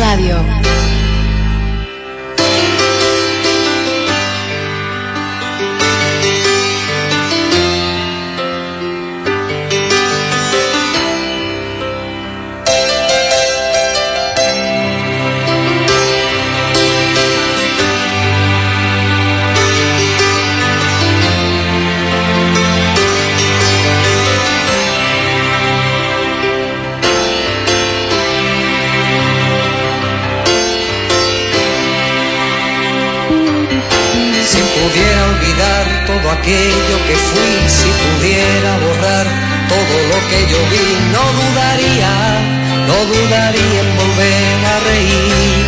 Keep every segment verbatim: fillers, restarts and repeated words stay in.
Radio. Todo aquello que fui, si pudiera borrar todo lo que yo vi, no dudaría, no dudaría en volver a reír.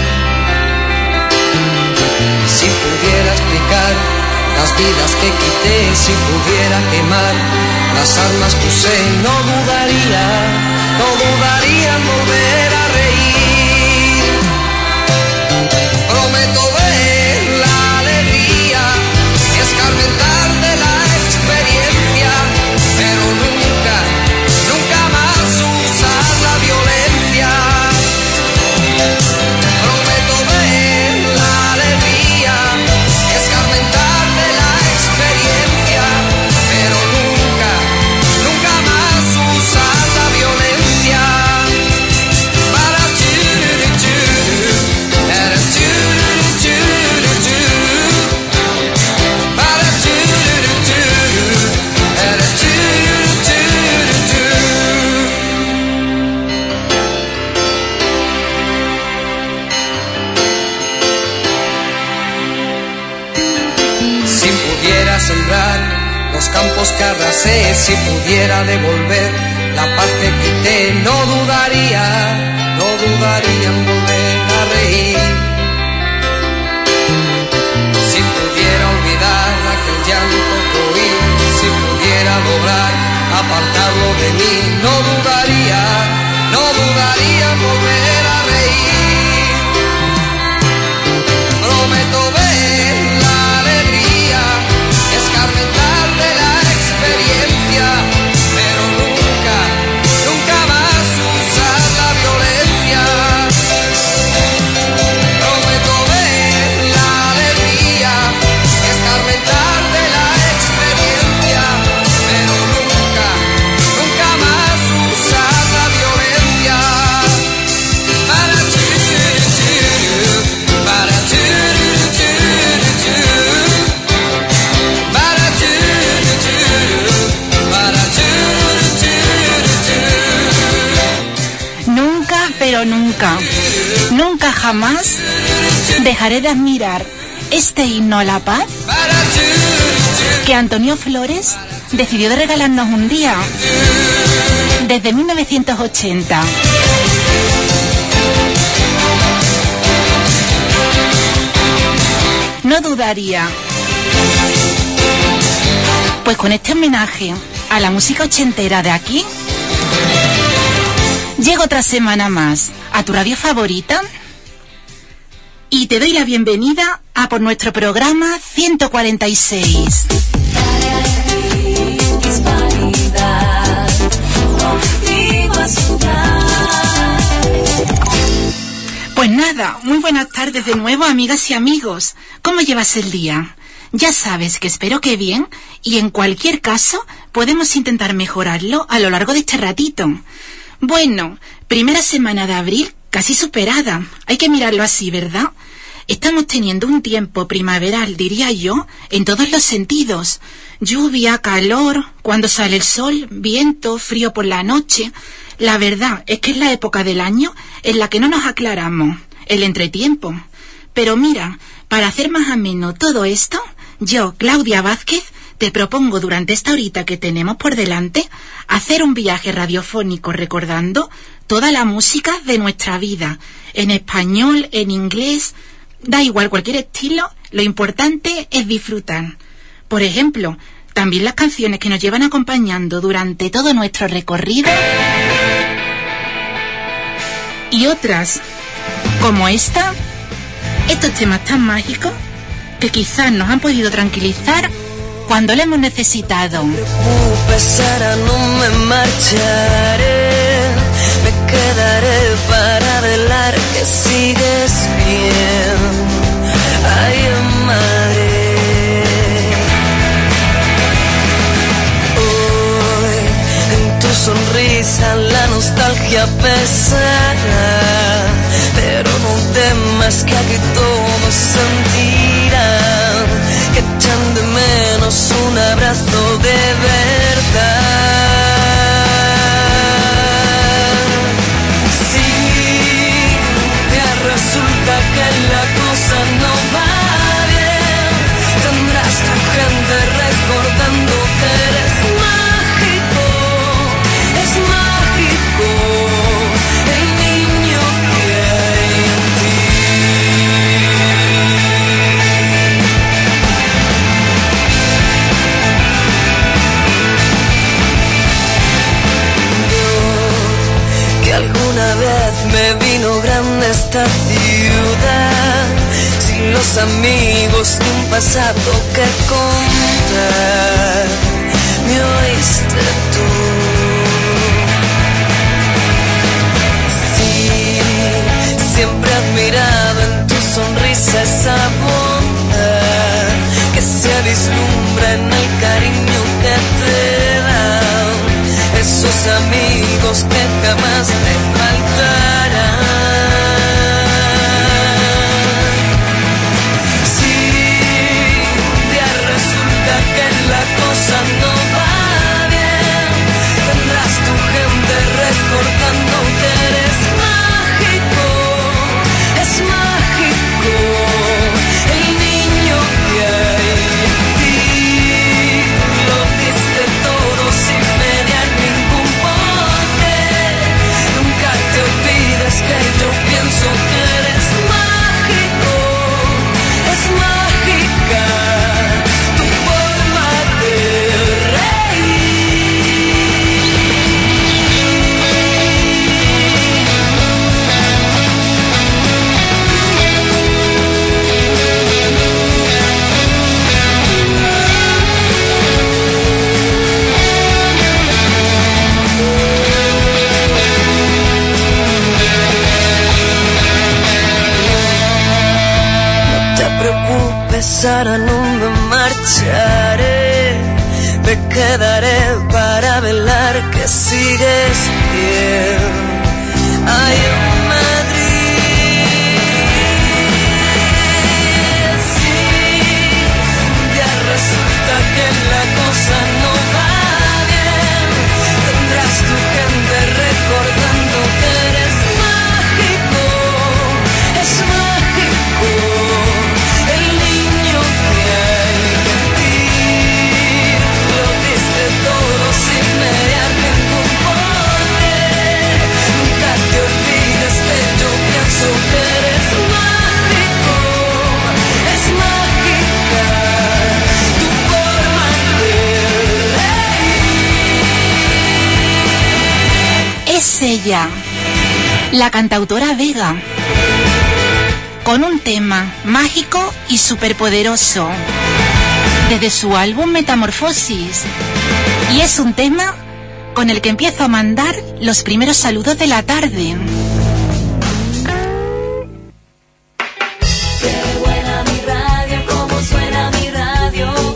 Si pudiera explicar las vidas que quité, si pudiera quemar las armas que usé, no dudaría, no dudaría en volver a reír. Prometo ver la alegría, escarmentar de la experiencia, pero nunca, nunca más usar la violencia. Prometo ver la alegría, escarmentar de la experiencia, pero nunca, nunca más usar la violencia. Para churu-churu, para churu-churu-churu. Sembrar los campos que arrasé, si pudiera devolver la paz que quité, no dudaría, no dudaría en volver a reír. Si pudiera olvidar aquel llanto que oí, si pudiera lograr apartarlo de mí, no dudaría, no dudaría en volver a reír. Prometo ver la alegría, escarmentar de la experiencia, pero nunca, nunca más usar la violencia. Prometo ver la alegría, escarmentar de la experiencia, pero nunca, nunca más usar la violencia. Para churu, churu, para churu, churu, churu. Nunca, pero nunca, nunca jamás dejaré de admirar este himno a la paz que Antonio Flores decidió de regalarnos un día, desde mil novecientos ochenta. No dudaría. Pues con este homenaje a la música ochentera de aquí, llego otra semana más a tu radio favorita y te doy la bienvenida a por nuestro programa ciento cuarenta y seis. Pues nada, muy buenas tardes de nuevo, amigas y amigos. ¿Cómo llevas el día? Ya sabes que espero que bien, y en cualquier caso podemos intentar mejorarlo a lo largo de este ratito. Bueno, primera semana de abril casi superada, hay que mirarlo así, ¿verdad? Estamos teniendo un tiempo primaveral, diría yo, en todos los sentidos. Lluvia, calor, cuando sale el sol, viento, frío por la noche. La verdad es que es la época del año en la que no nos aclaramos, el entretiempo. Pero mira, para hacer más ameno todo esto, yo, Claudia Vázquez, te propongo durante esta horita que tenemos por delante hacer un viaje radiofónico recordando toda la música de nuestra vida, en español, en inglés, da igual cualquier estilo, lo importante es disfrutar. Por ejemplo, también las canciones que nos llevan acompañando durante todo nuestro recorrido y otras, como esta, estos temas tan mágicos que quizás nos han podido tranquilizar cuando lo hemos necesitado. No te preocupes, Sara, no me marcharé, me quedaré para velar que que sigues bien. Ay, madre. Hoy en tu sonrisa la nostalgia pesará, pero no temas que aquí todos sentirán que echan de menos un abrazo de verdad. Si te resulta que la cosa no va bien, tendrás tu gente recordando que eres mágico, es mágico el niño que hay en ti. Alguna vez me vino grande esta ciudad, sin los amigos de un pasado que contar, me oíste tú. Sí, siempre he admirado en tu sonrisa esa bondad que se vislumbra en el cariño que te dan esos amigos que jamás te faltarán. Si un día resulta que la cosa no va bien, tendrás tu gente recordando que eres mágico, es mágico el niño que hay en ti. Lo diste todo sin mediar ningún porqué. Nunca te olvides que yo pienso que eres mágico, es mágica tu forma de ahora no me marcharé, me quedaré para velar que sigues bien. Ay, Madrid, si un día resulta que la cosa no va bien, tendrás tu gente recordando que eres mágico, es mágico el niño que hay en ti. Lo diste todo sin mediar ningún porqué. Nunca te olvides que yo pienso que eres mágico, es mágica tu forma de reír. Es ella, la cantautora Vega, con un tema mágico y superpoderoso desde su álbum Metamorfosis. Y es un tema con el que empiezo a mandar los primeros saludos de la tarde. Qué buena mi radio, cómo suena mi radio.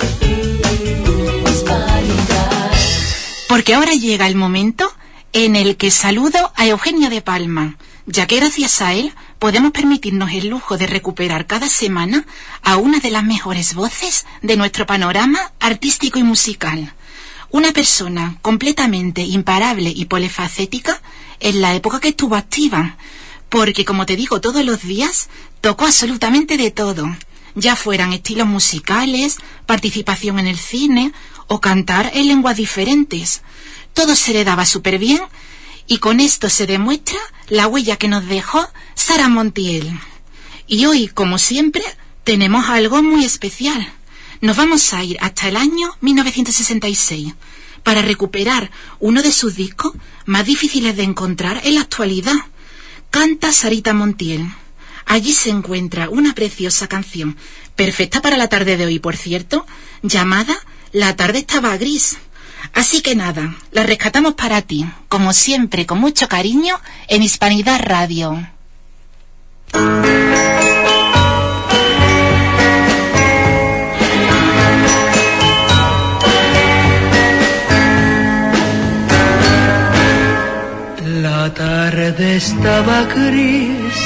Porque ahora llega el momento en el que saludo a Eugenio de Palma, ya que gracias a él podemos permitirnos el lujo de recuperar cada semana a una de las mejores voces de nuestro panorama artístico y musical. Una persona completamente imparable y polifacética en la época que estuvo activa, porque, como te digo, todos los días tocó absolutamente de todo, ya fueran estilos musicales, participación en el cine o cantar en lenguas diferentes. Todo se le daba súper bien, y con esto se demuestra la huella que nos dejó Sara Montiel. Y hoy, como siempre, tenemos algo muy especial. Nos vamos a ir hasta el año mil novecientos sesenta y seis para recuperar uno de sus discos más difíciles de encontrar en la actualidad. Canta Sarita Montiel. Allí se encuentra una preciosa canción, perfecta para la tarde de hoy, por cierto, llamada La tarde estaba gris. Así que nada, la rescatamos para ti, como siempre, con mucho cariño, en Hispanidad Radio. La tarde estaba gris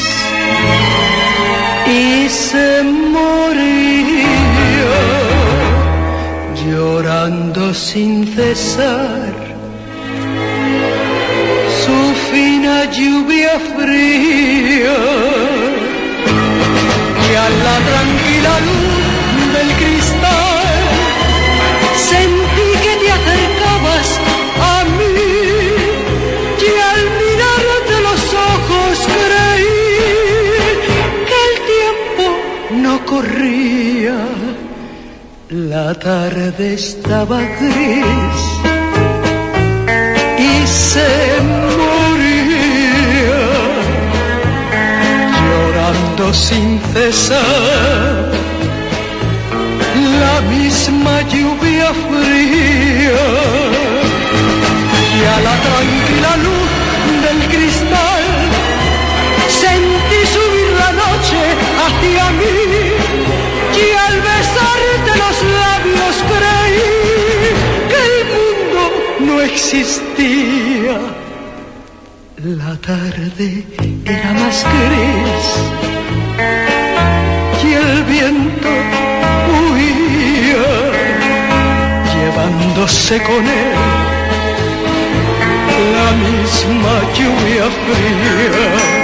y se moría, llorando sin cesar su fina lluvia fría, y a la tranquila luz del cristal sentí que te acercabas a mí, y al mirarte los ojos creí que el tiempo no corría. La tarde estaba gris y se moría, llorando sin cesar la misma lluvia fría, y a la tranquila luz del cristal sentí subir la noche hacia mí, y al besarte los labios creí que el mundo no existía. La tarde era más gris y el viento huía, llevándose con él la misma lluvia fría.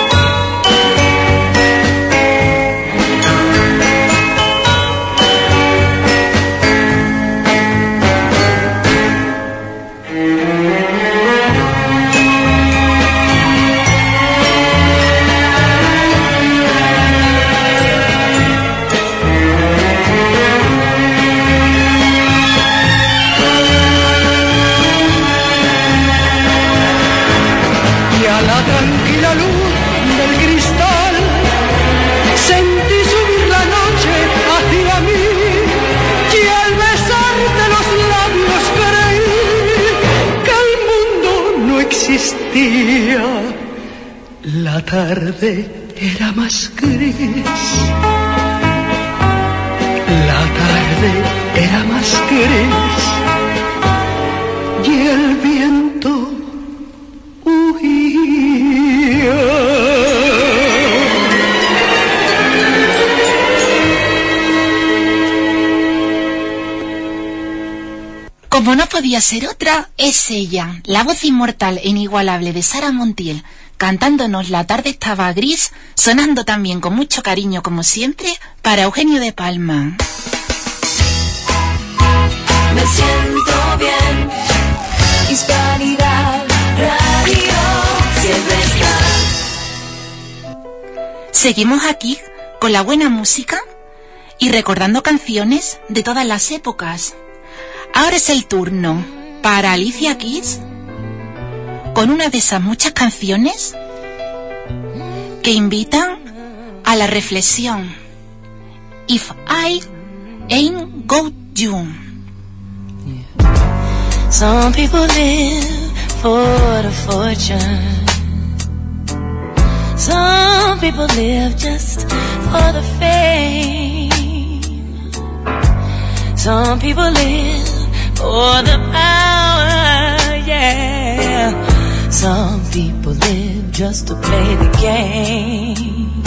La tarde era más gris, la tarde era más gris y el viento huía. Como no podía ser otra, es ella, la voz inmortal e inigualable de Sara Montiel, cantándonos La tarde estaba gris, sonando también con mucho cariño como siempre para Eugenio de Palma. Me siento bien, Hispanidad Radio siempre está. Seguimos aquí con la buena música y recordando canciones de todas las épocas. Ahora es el turno para Alicia Keys, con una de esas muchas canciones que invitan a la reflexión. If I Ain't Got You. Some people live for the fortune. Some people live just for the fame. Some people live for the power, yeah. Some people live just to play the game.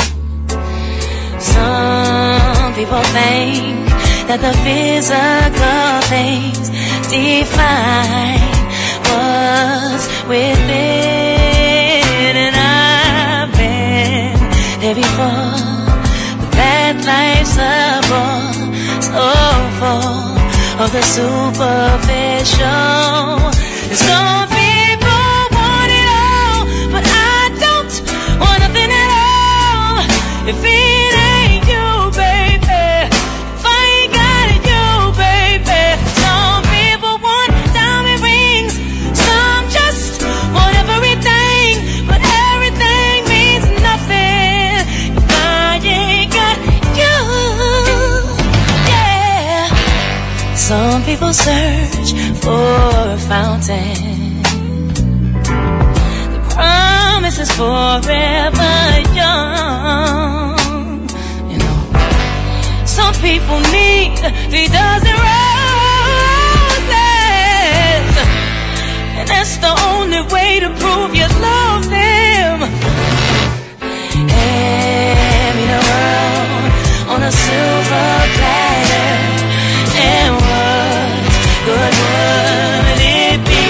Some people think that the physical things define what's within. And I've been there before, but that life's a bore so full of the superficial. And some people want it all, but I don't want nothing at all. If it ain't you, baby, if I ain't got it, you, baby. Some people want diamond rings, some just want everything, but everything means nothing if I ain't got you. Yeah. Some people search for a fountain, grass is forever young. You know, some people need three dozen roses, and that's the only way to prove you love them. Hand me the world on a silver platter, and what good would it be?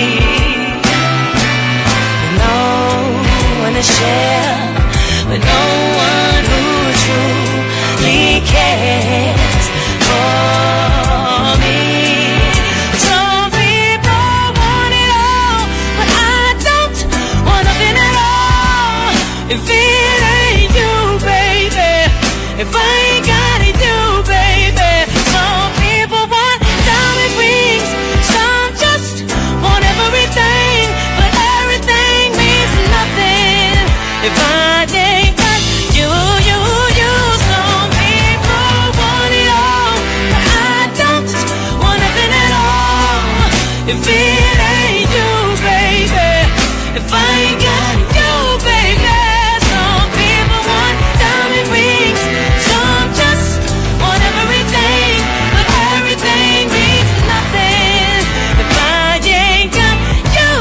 You know, when to share with no one who truly cares for me. Some people want it all, but I don't want nothing at all. If it ain't you, baby, if I ain't got it, you, baby. Some people want diamond rings, some just want everything, but everything means nothing if I ain't got you, you, you. Some people want it all, but I don't want nothing at all. If it ain't you, baby, if I ain't got you, baby. Some people want diamond rings, some just want everything, but everything means nothing if I ain't got you.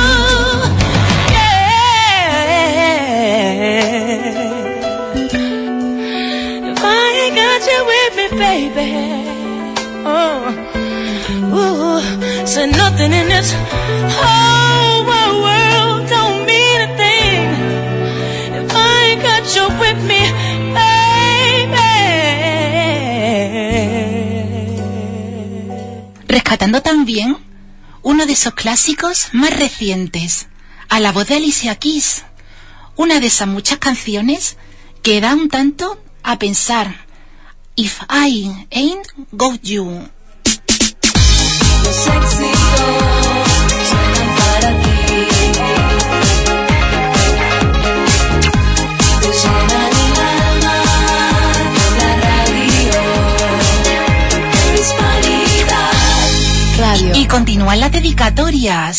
Yeah. If I ain't got you with me, baby. Oh, ooh, so nothing in this whole wide world don't mean a thing if I ain't got you with me, baby. Rescatando también uno de esos clásicos más recientes, a la voz de Alicia Keys, una de esas muchas canciones que da un tanto a pensar. If I ain't got you. Los éxitos suenan para ti, te llenan el alma con la radio, Hispanidad Radio. Y continúan las dedicatorias.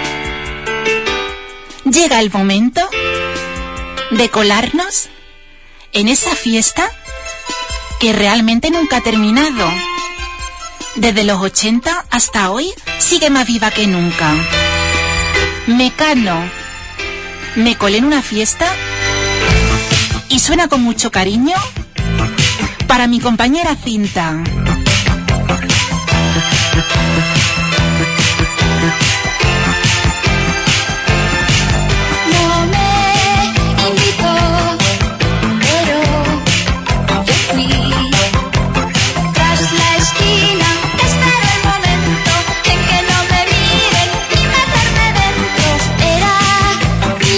Llega el momento de colarnos en esa fiesta que realmente nunca ha terminado. Desde los ochenta hasta hoy sigue más viva que nunca. Mecano. Me colé en una fiesta y suena con mucho cariño para mi compañera Cinta. No me invitó, pero yo fui. Tras la esquina espero el momento en que no me miren y meterme dentro. Era mi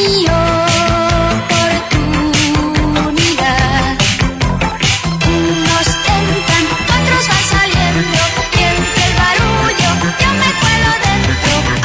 oportunidad. Unos entran, otros van saliendo, y entre el barullo yo me cuelo dentro.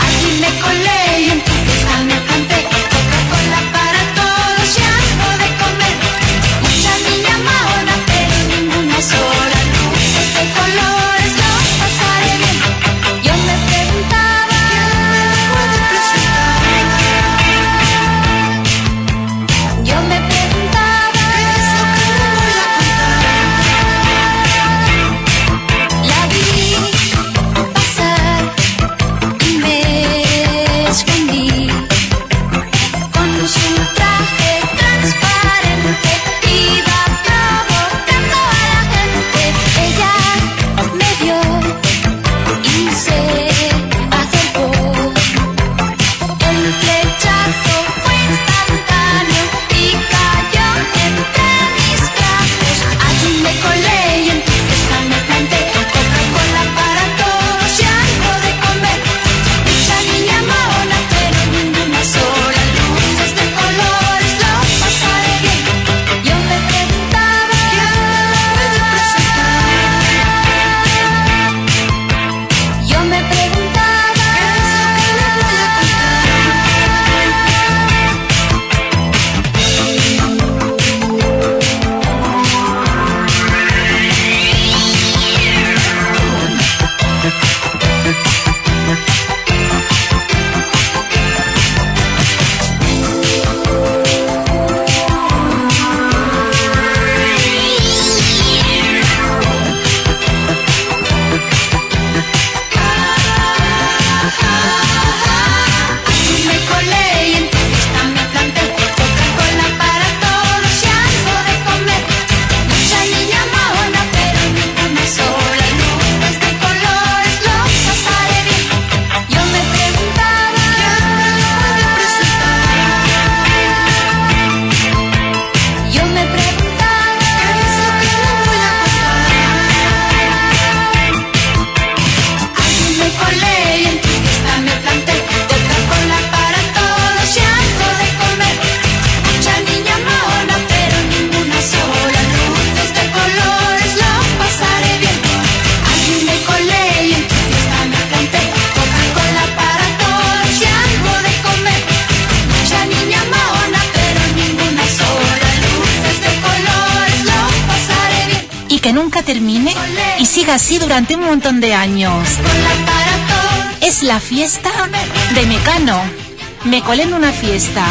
que nunca termine y siga así durante un montón de años. Es la fiesta de Mecano. Me colé en una fiesta.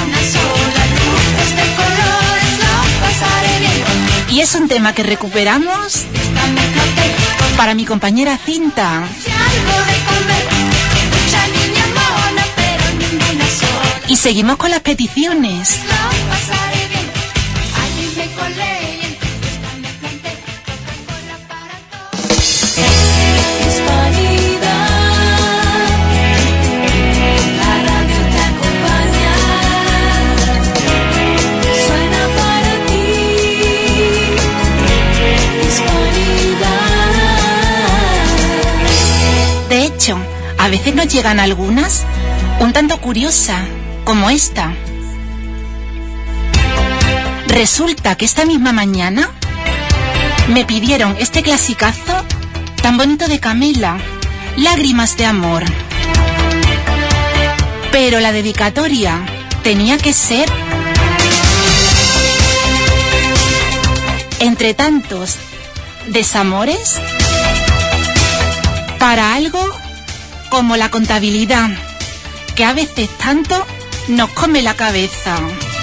Y es un tema que recuperamos para mi compañera Cinta. Y seguimos con las peticiones. De hecho, a veces nos llegan algunas un tanto curiosas, como esta. Resulta que esta misma mañana me pidieron este clasicazo tan bonito de Camela, Lágrimas de amor. Pero la dedicatoria tenía que ser entre tantos desamores para algo como la contabilidad, que a veces tanto nos come la cabeza.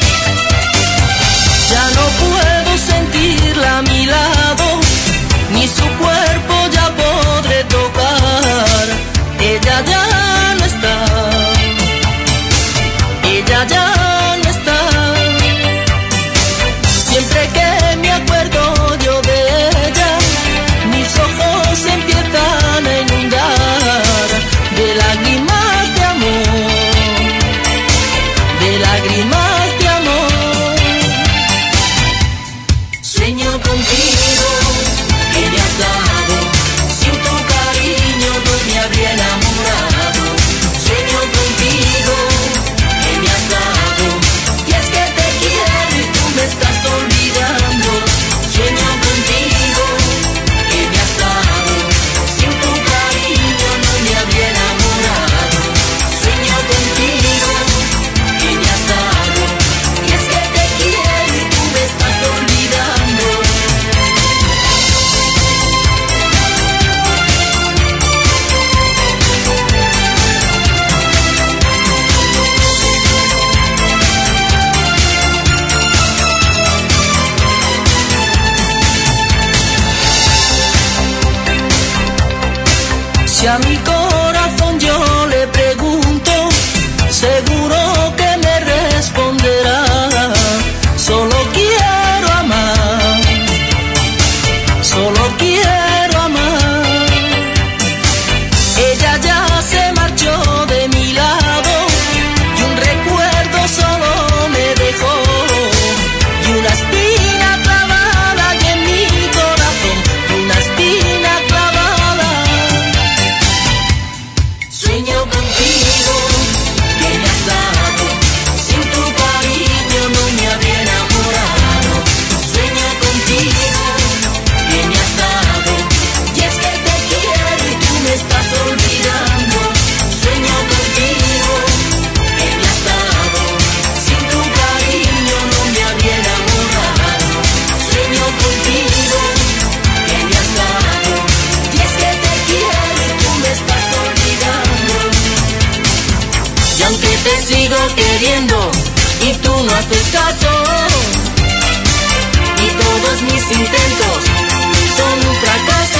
Ya no puedo sentirla a mi lado, ni su cuerpo ya podré tocar. Ella ya no está, ella ya no está. Siempre que me acuerdo yo de ella, mis ojos se empiezan a inundar de lágrimas de amor, de lágrimas de amor. Sueño contigo, que me has dado, sin tu cariño no me habría enamorado. Sueño contigo, que me has dado, y es que te quiero y tú me estás olvidando. Sueño contigo, que me has dado, sin tu cariño no me habría enamorado. Sueño contigo, que me has dado, y es que te quiero y tú me estás olvidando. Si a mi corazón yo le pregunto, seguro que me responderá: solo quiero amar, solo quiero amar. Ella ya se marchó de mi lado y un recuerdo solo me dejó, y una espina clavada y en mi corazón, y una espina clavada. Sueño contigo, que me has dado, sin tu cariño no me habría enamorado. Sueño contigo, que me has dado, y es que te quiero y tú me estás olvidando. Sueño contigo, que me has dado, sin tu cariño no me habría enamorado. Sueño contigo, que me has dado, y es que te quiero y tú me estás olvidando. Y aunque te sigo queriendo y tú no haces caso, y todos mis intentos son un fracaso.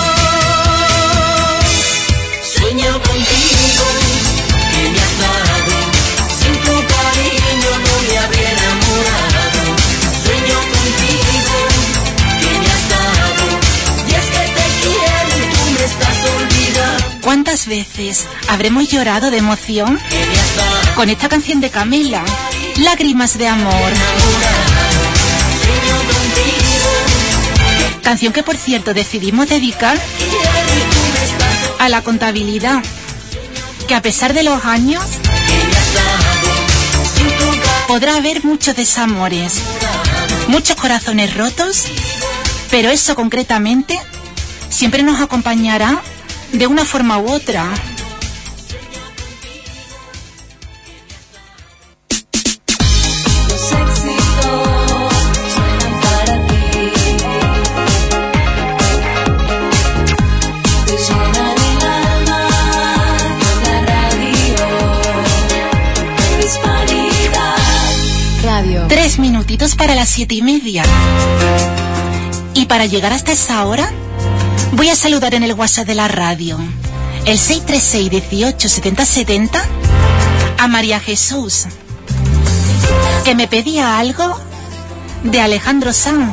Sueño contigo, que me has dado, sin tu cariño no me habría enamorado. Sueño contigo, que me has dado, y es que te quiero y tú me estás olvidando. ¿Cuántas veces habremos llorado de emoción Que me has dado, con esta canción de Camela, Lágrimas de amor? sueño contigo, Canción que, por cierto, decidimos dedicar quiero y tú me estás a la contabilidad, que a pesar de los años que me has dado, sin tu cariño. podrá haber muchos desamores, muchos corazones rotos, pero eso concretamente siempre nos acompañará de una forma u otra. Los éxitos suenan para ti. minutitos para las siete y media. Y para llegar hasta esa hora, voy a saludar en el WhatsApp de la radio, el seis tres seis, dieciocho, setenta, setenta, a María Jesús, que me pedía algo de Alejandro Sanz.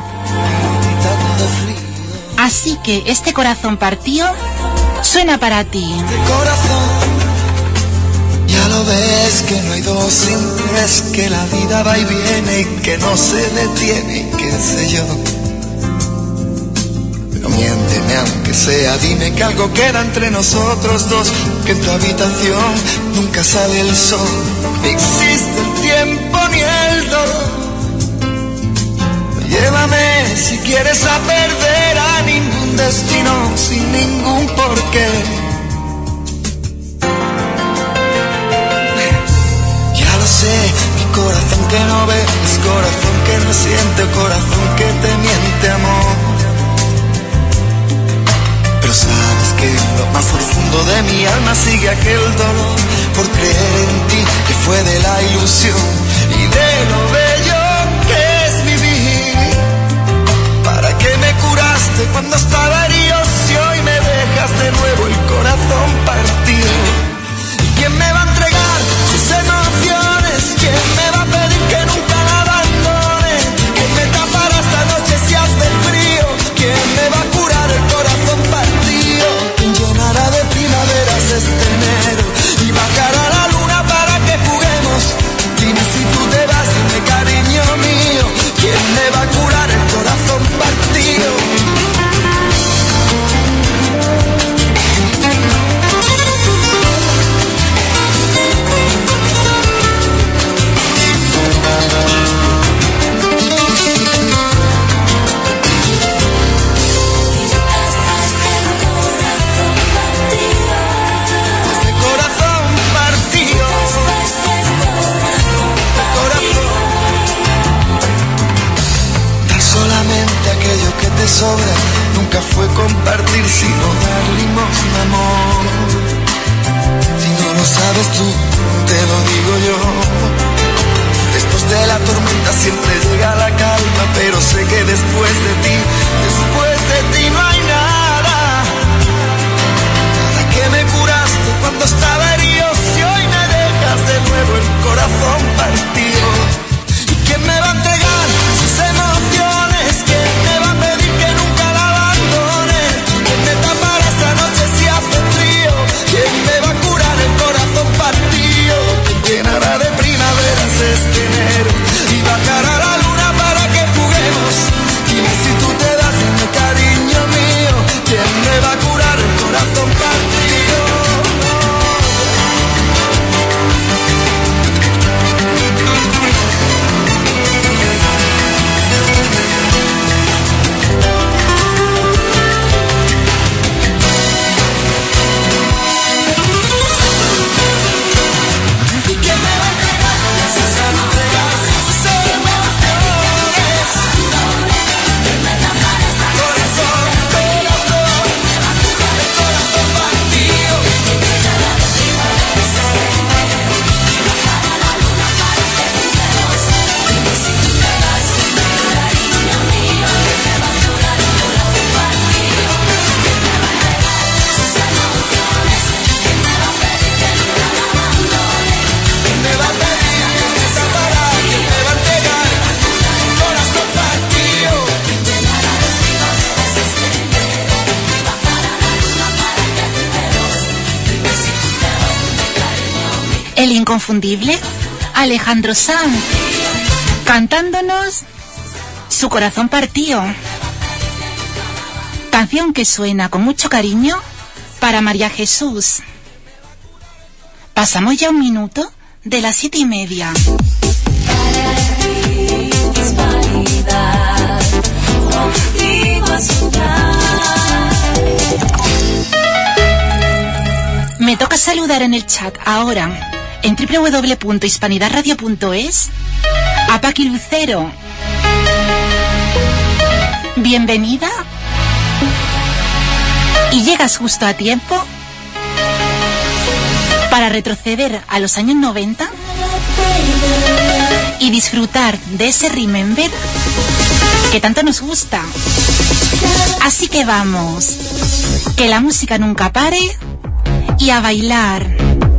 Así que este corazón partido suena para ti. Corazón, ya lo ves que no hay dos sin tres, que la vida va y viene y que no se detiene, qué sé yo. Pero miénteme aunque sea, dime que algo queda entre nosotros dos, que en tu habitación nunca sale el sol, ni existe el tiempo ni el dolor. Llévame si quieres a perder a ningún destino sin ningún porqué. Ya lo sé, mi corazón que no ves, corazón que no siente, corazón que te miente, amor. Pero sabes que en lo más profundo de mi alma sigue aquel dolor por creer en ti, que fue de la ilusión y de lo bello que es vivir. ¿Para qué me curaste cuando estaba herido si hoy me dejas de nuevo el corazón partido? ¿Y quién me va a entregar sus emociones? ¿Quién me va a pedir que nunca la abandone? ¿Quién me tapará esta noche si hace frío? ¿Quién me va a curar el corazón partido? ¿Quién llenará de primaveras este enero y bajará la luna para que juguemos? Dime si tú te vas, dime cariño mío, ¿quién me va a curar el corazón partido? Aquello que te sobra nunca fue compartir, sino dar limosna, amor. Si no lo sabes tú, te lo digo yo. Después de la tormenta siempre llega la calma, pero sé que después de ti, después de ti no hay nada. Nada que me curaste cuando estaba herido, si hoy me dejas de nuevo el corazón partido. ¿Y quién me va a entregar sus emociones? ¿Quién me va a pedir que nunca la abandone? ¿Quién me tapará esta noche si hace frío? ¿Quién me va a curar el corazón partido? ¿Quién llenará de primaveras este enero y bajará la luna para que juguemos? Dime si tú te das, dime cariño mío, ¿quién me va a curar el corazón partido? El inconfundible Alejandro Sanz, cantándonos Su corazón partido. Canción que suena con mucho cariño para María Jesús. Pasamos ya un minuto de las siete y media. Me toca saludar en el chat ahora, en doble u doble u doble u punto hispanidad radio punto es, a Paqui Lucero. Bienvenida. Y llegas justo a tiempo para retroceder a los años noventa y disfrutar de ese Remember que tanto nos gusta. Así que vamos, que la música nunca pare y a bailar.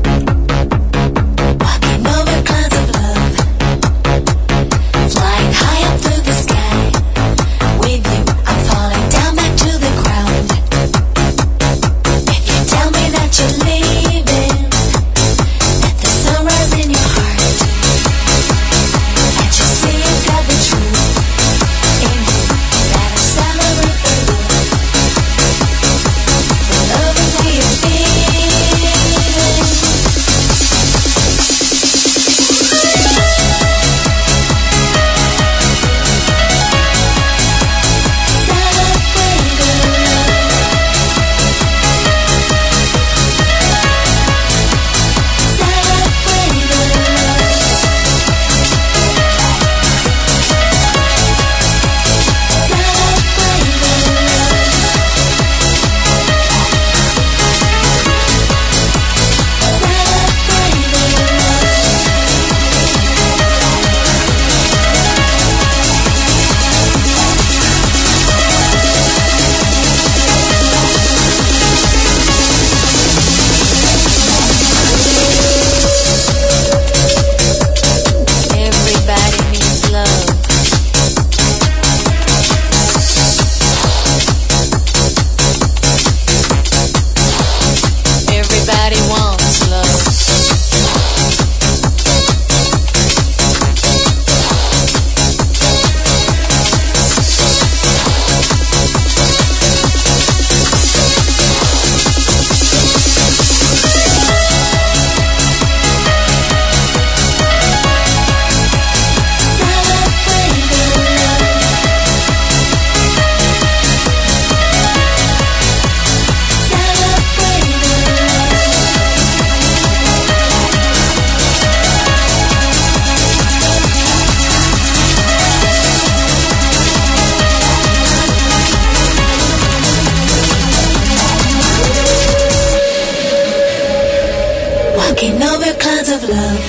Walking over clouds of love,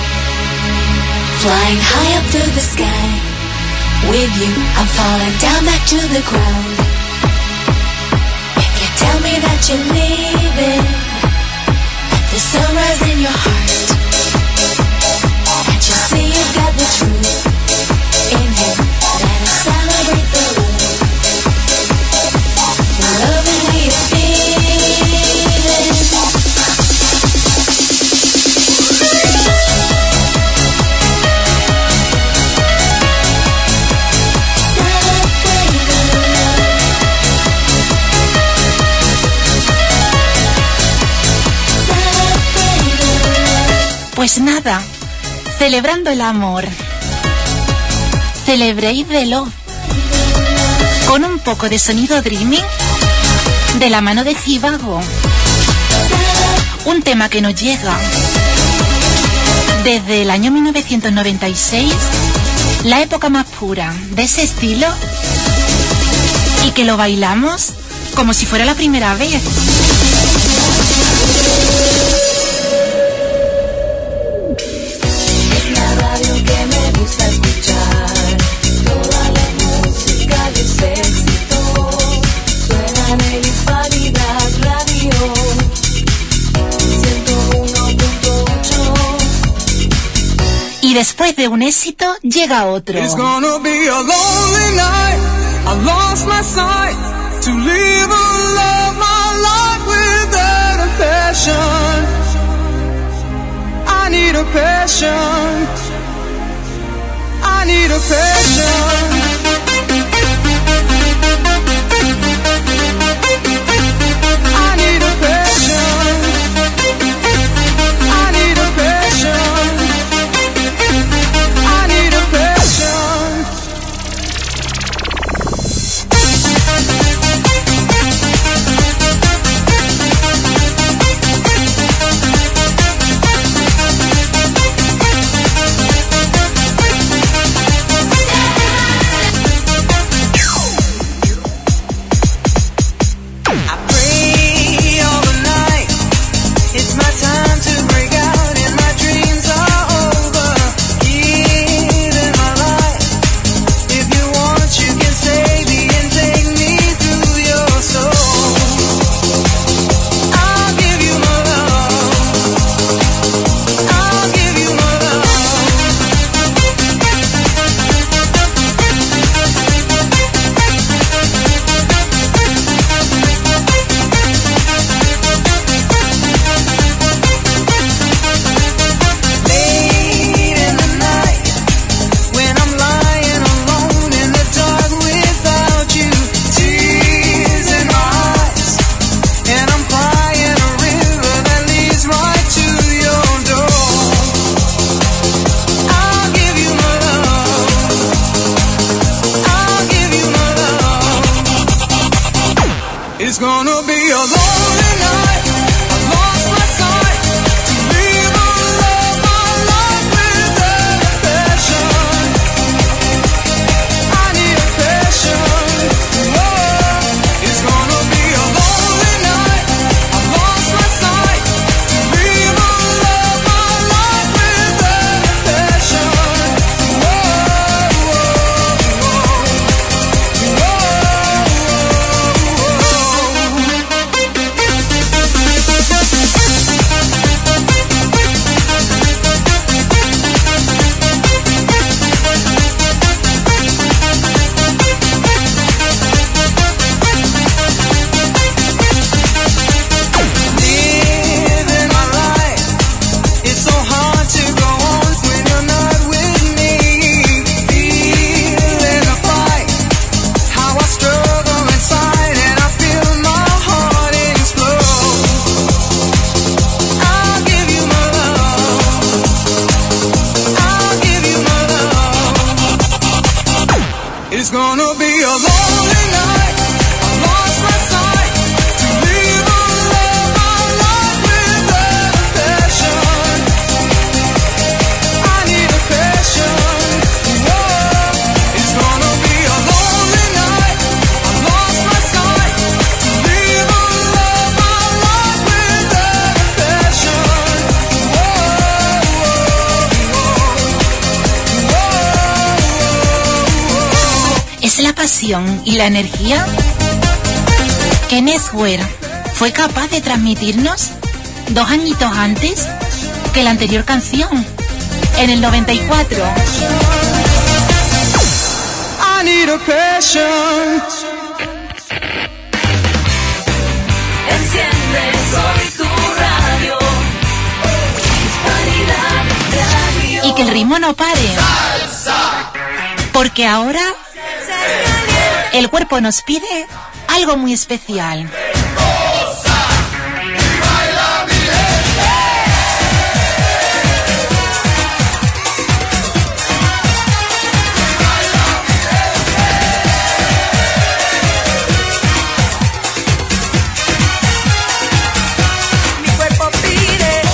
flying high up through the sky. With you, I'm falling down back to the ground. If you tell me that you're leaving, at the sunrise in your heart, can't you see you've got the truth in you? Let us celebrate the love, the love that we are feeling. Pues nada, celebrando el amor. Celebrate the love. Con un poco de sonido dreaming de la mano de Zivago. Un tema que nos llega desde el año mil novecientos noventa y seis, la época más pura de ese estilo, y que lo bailamos como si fuera la primera vez. Y después de un éxito llega otro. It's gonna be a lonely night. I lost my sight to live a love my life without a passion. I need a passion. I need a passion. I need a passion. I need a passion. I need a passion. gonna be a lonely night. I lost my sight to live a love my life without a passion. I need a passion. Whoa, it's gonna be a lonely night. I lost my sight to live a love my life without a passion. Whoa, whoa, whoa, living my life. It's so hard to go on when you're not with me. Feeling the fight, how I struggle inside, and I feel my heart explode. I'll give you my love. I'll give you my love. It's gonna be a lonely night. I lost my sight to live a love my life without a passion. I need a passion. Whoa, it's gonna be a lonely night. I lost my sight to live a love my life without a passion. Whoa, whoa, whoa, whoa. Es la pasión y la energía que Nesware fue capaz de transmitirnos dos añitos antes que la anterior canción, en el noventa y cuatro. I need a passion. Enciende, soy tu radio. Hispanidad Radio. Y que el ritmo no pare. Porque ahora el cuerpo nos pide algo muy especial. Mi cuerpo pide.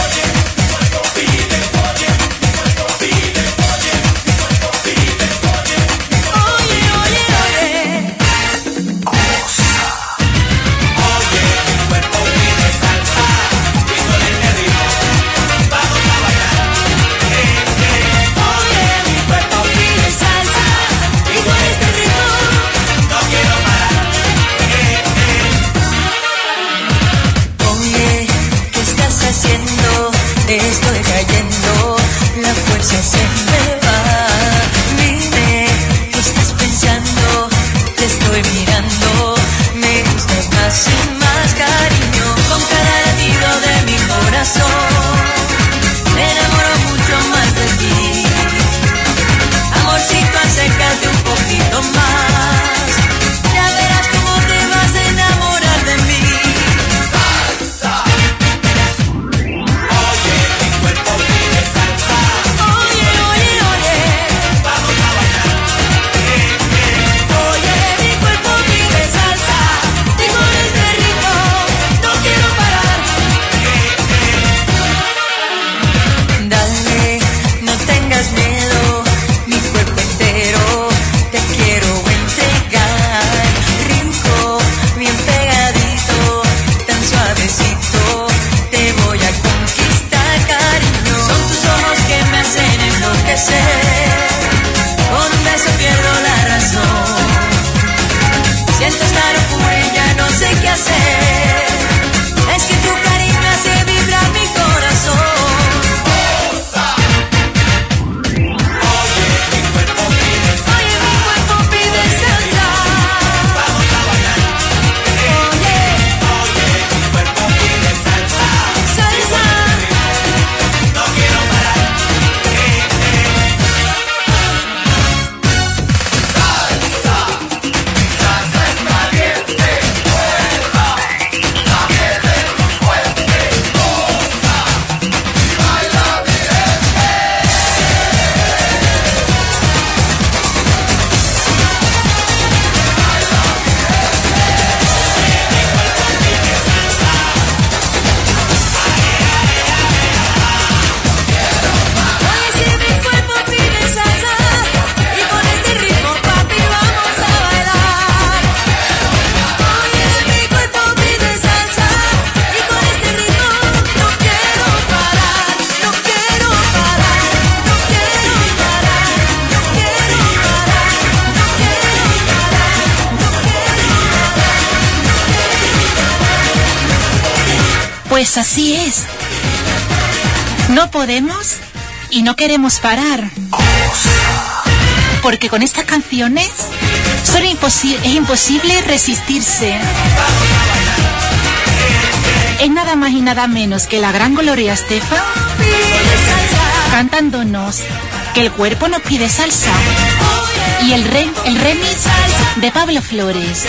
Oye, oye, oye. Pues así es. No podemos y no queremos parar. Porque con estas canciones son imposi- es imposible resistirse. Es nada más y nada menos que la gran Gloria Estefan cantándonos que el cuerpo nos pide salsa. Y el, re- el remix de Pablo Flores.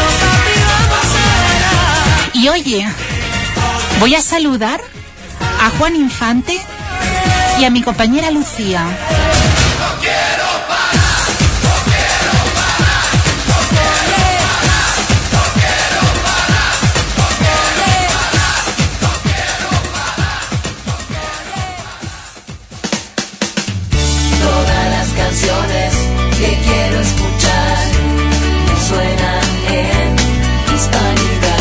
Y oye, voy a saludar a Juan Infante y a mi compañera Lucía. No quiero parar, no quiero parar, no quiero parar, no quiero parar, no quiero parar, no quiero parar. Todas las canciones que quiero escuchar me suenan en hispanidad.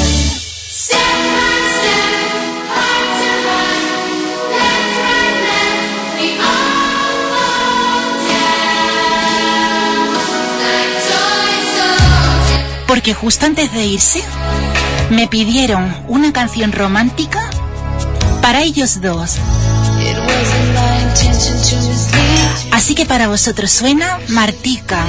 Porque justo antes de irse, me pidieron una canción romántica para ellos dos. Así que para vosotros suena Martica.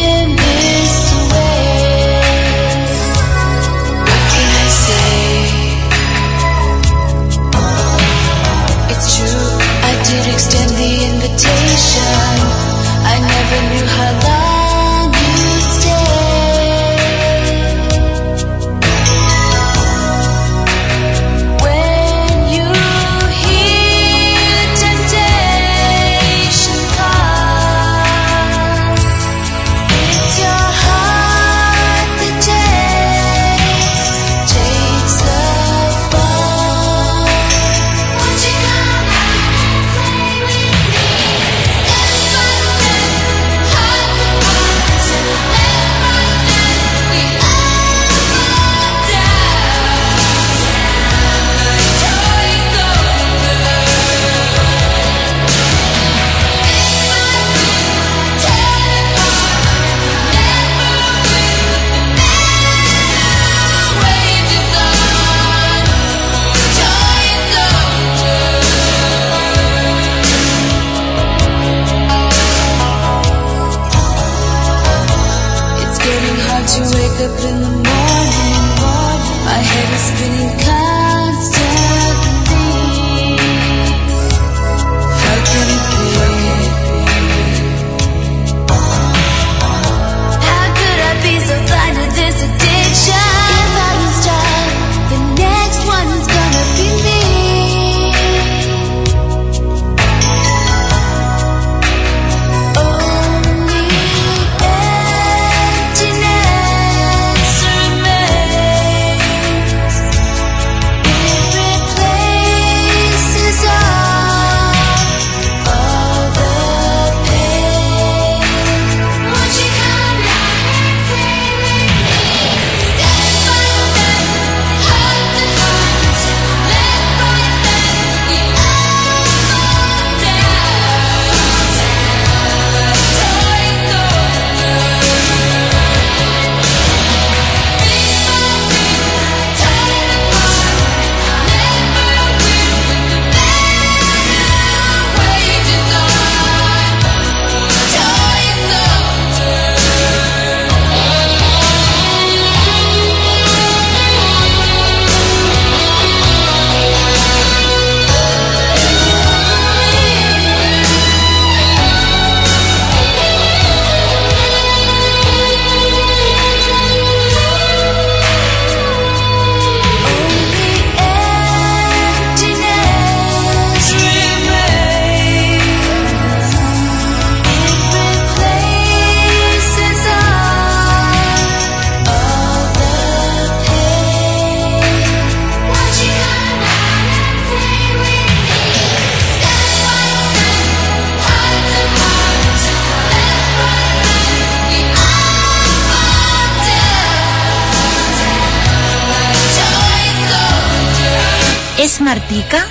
Es Martica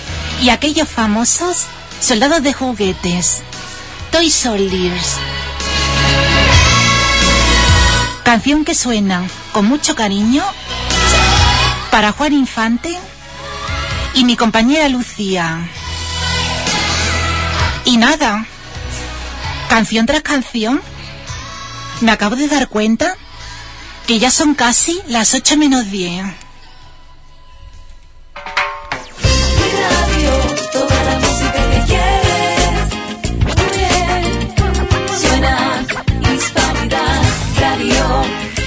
y aquellos famosos soldados de juguetes, Toy Soldiers. Canción que suena con mucho cariño para Juan Infante y mi compañera Lucía. Y nada, canción tras canción, me acabo de dar cuenta que ya son casi las ocho menos diez. Toda la música que quieres, muy bien, suena Hispanidad Radio.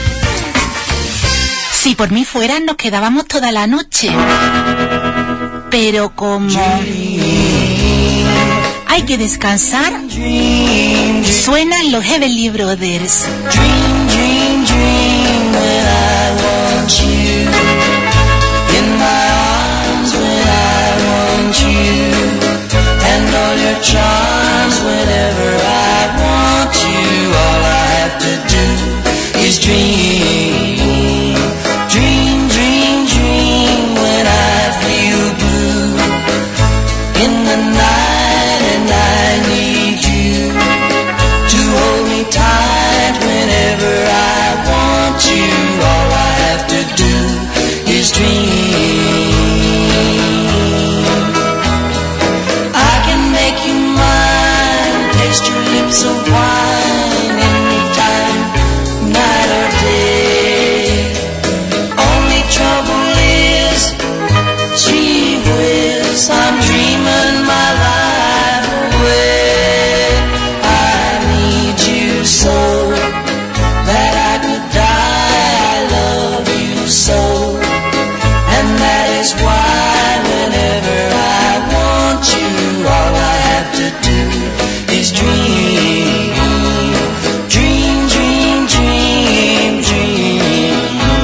Si por mí fuera, nos quedábamos toda la noche. Pero como hay que descansar, suenan los Heavenly Brothers. Dream, dream, dream when I want you in my arms, when I want you, and all your charms whenever I want you. All I have to do is dream, dream, dream, dream when I feel blue in the night and I need you to hold me tight whenever I want you. All I have to do is dream. I can make you mine, taste your lips of wine anytime, night or day. Only trouble is, gee whiz, I'm dreaming my life away. I need you so that I could die. I love you so, and that is why whenever I want you, all I have to do is dream, dream, dream, dream, dream.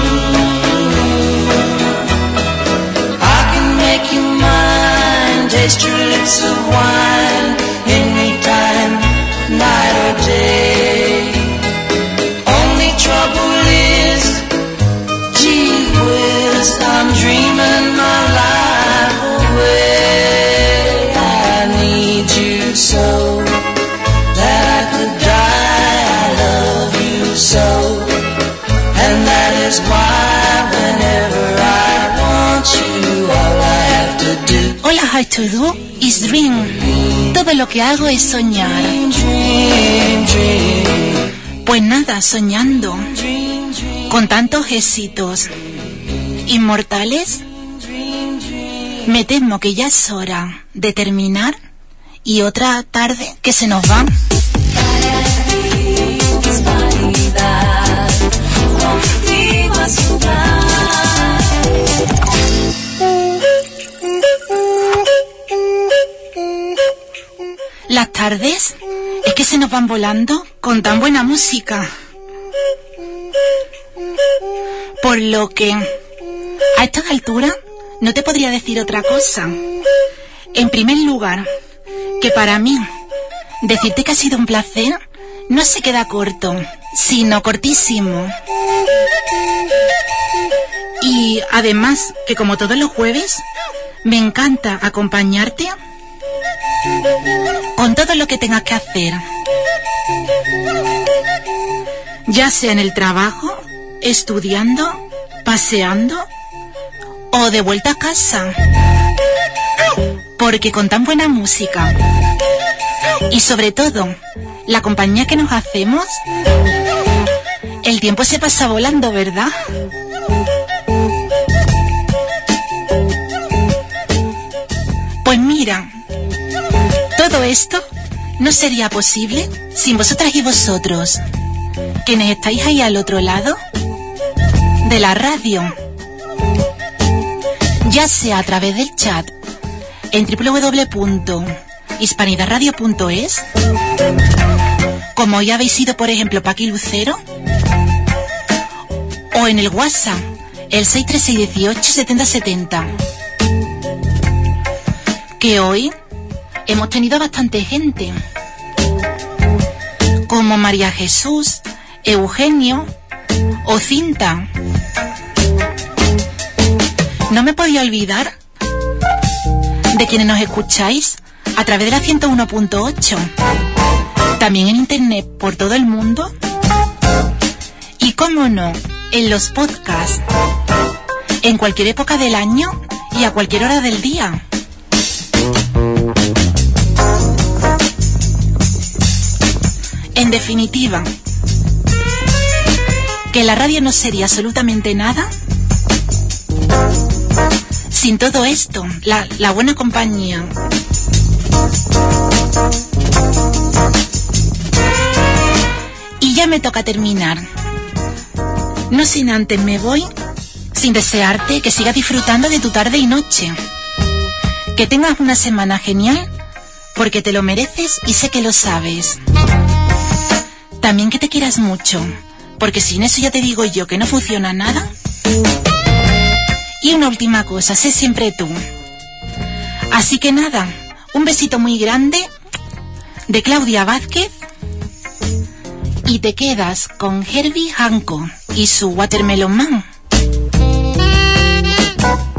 I can make you mine, taste your lips of wine anytime, night or day. Only trouble is, gee whiz, I'm dreaming my life away. I need you so that I could die. I love you so, and that is why whenever I want you, all I have to do. All I have to do is dream. Todo lo que hago es soñar. Dream, dream, Pues nada, soñando. dream, dream, Con tantos éxitos inmortales, dream, dream. me temo que ya es hora de terminar y otra tarde que se nos va. Hispanidad, contigo a sudar. Las tardes es que se nos van volando con tan buena música. Por lo que, a estas alturas, no te podría decir otra cosa. En primer lugar, que para mí, decirte que ha sido un placer no se queda corto, sino cortísimo. Y además, que como todos los jueves, me encanta acompañarte con todo lo que tengas que hacer, ya sea en el trabajo, estudiando, paseando o de vuelta a casa, porque con tan buena música y sobre todo la compañía que nos hacemos, el tiempo se pasa volando, ¿verdad? Pues mira, todo esto no sería posible sin vosotras y vosotros, quienes estáis ahí al otro lado de la radio, ya sea a través del chat en doble u doble u doble u punto hispanidad radio punto es, como hoy habéis sido por ejemplo Paqui Lucero, o en el WhatsApp el seis tres seis uno ocho siete cero siete cero, que hoy hemos tenido bastante gente, como María Jesús, Eugenio o Cinta. No me podía olvidar de quienes nos escucháis a través de la ciento uno punto ocho, también en internet por todo el mundo, y cómo no, en los podcasts, en cualquier época del año y a cualquier hora del día. En definitiva, que la radio no sería absolutamente nada sin todo esto, la, la buena compañía. Y ya me toca terminar. No sin antes me voy sin desearte que sigas disfrutando de tu tarde y noche. Que tengas una semana genial, porque te lo mereces y sé que lo sabes. También que te quieras mucho, porque sin eso ya te digo yo que no funciona nada. Y una última cosa, sé siempre tú. Así que nada, un besito muy grande de Claudia Vázquez y te quedas con Herbie Hancock y su Watermelon Man.